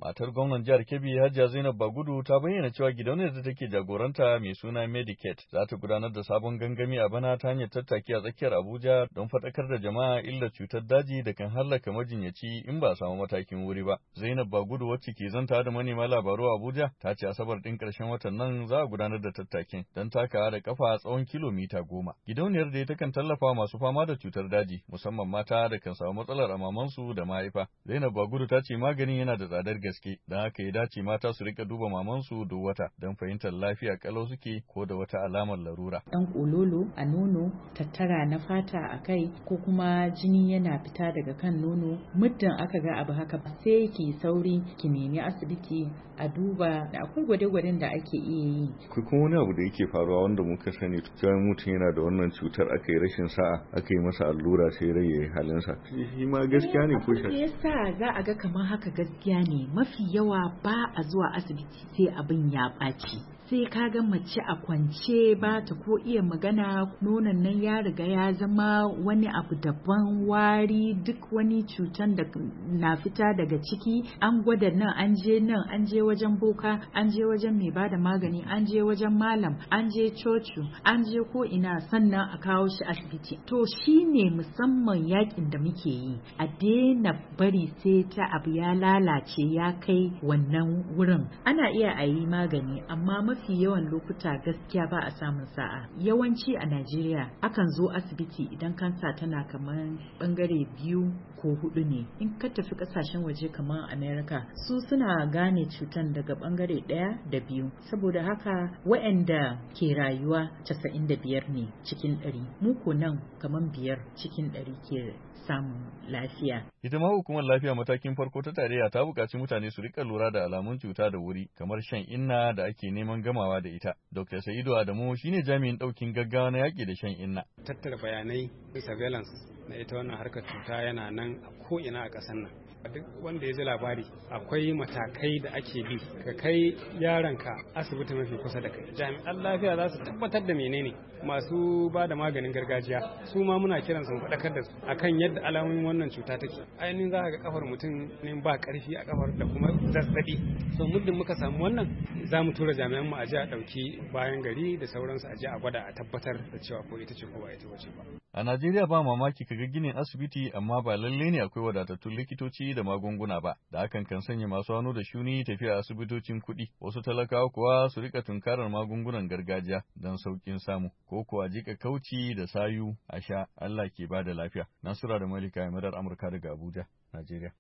Matar gwamnan jihar Kebbi Hajiya Zainab Bagudu ta bayyana cewa gidauniyar da take jagoranta mai suna Medicaid za ta gudanar da sabon gangami a bana ta hanyar tattaki a tsakiyar Abuja don faɗakar da jama'a illar cutar daji da kan hallaka majinyaci in ba a samu matakin wuri ba. Zainab Bagudu wacce ke zanta da manema labaru a Abuja ta ce Asabar ɗin ƙarshen watan nan za a gudanar da tattakin don takawa da kafa tsawon kilomita 10. Gidauniyar da ta kan tallafa masu fama da cutar daji musamman mata da kan samu matsalar amamansu da mahaifa. Zainab Bagudu ta ce maganin yana da tsadar gaske, don haka ya dace mata su rika duba mamansu duk wata don fahimtar lafiya kalau suke ko da wata alamar larura. Ɗan ƙololo a nono, tattara na fata a kai ko kuma jini yana fita daga kan nono, muddin aka ga abu haka sai ki sauri ki nemi asibiti a duba. Da akwai gwade-gwaden da ake iya yi. Akwai kuma wani abu da yake faruwa wanda muka sani cewa mutum yana da wannan cutar aka yi rashin sa'a aka yi masa allura sai rai ya yi halinsa. Shi ma gaskiya ne ko shi yasa za a ga kamar haka gaskiya ne, mafi yawa ba a zuwa asibiti sai abin ya ɓaci. Sai ka ga mace a kwance ba ta ko iya magana, nonon nan ya riga ya zama wani abu daban, wari, duk wani cutan da na fita daga ciki. An gwada nan, an je wajen boka, an je wajen mai bada magani, an je wajen malam, an je coci, an je ko ina, sannan a kawo shi asibiti. To shine musamman yakin da muke yi, a daina bari sai ta abu ya lalace ya kai wannan wurin. Ana iya a yi magani, amma mafi yawan lokuta gaskiya ba a samun sa'a. Yawanci a Najeriya akan zo asibiti idan kansa tana kamar bangare 2 ko 4 ne. In ka tafi kasashen waje kamar America, su suna gane cutan daga bangare 1 da 2. Saboda haka waɗanda ke rayuwa 95 ne cikin 100. Mu ko nan kamar 5 cikin 100 ke samun lafiya. Ita ma hukumar lafiya matakin farko ta tarayya ta buƙaci mutane su rika lura da alamun cuta da wuri kamar shan inna da ake neman gamawa da ita. Dr. Sa'idu Adamu shine jami'in ɗaukin gaggawa na yaƙi da shan inna. Tattara bayanai surveillance na ita wannan harkar cuta yana nan a ko'ina a ƙasar nan. Duk wanda ya ji labari akwai matakai da ake bi ka kai yaronka asibiti mafi kusa da kai. Jami'an lafiya za su tabbatar da menene masu ba da maganin gargajiya su ma muna kiran su faɗakar da su akan yadda alamomin wannan cuta take. Ainihin za ka ga kafar mutum ne ba ƙarfi a kafar da kuma zazzabi. So muddin muka samu wannan za mu tura jami'an mu a je a ɗauki bayan gari da sauransu a je a gwada a tabbatar da cewa ko ita ce ko ba ita ce ba. A Najeriya ba mamaki kaga ginin asibiti amma ba lalle ne akwai wadatattun likitoci da magunguna ba, da hakan kan sanya masu hannu da shuni tafiya asibitocin kuɗi. Wasu talakawa kuwa su rika tunkarar magungunan gargajiya don sauƙin samu, ko kuwa jika kauci da sayu a sha. Allah ke bada lafiya. Nasura da Malika Yamirar Amurka daga Abuja, Najeriya.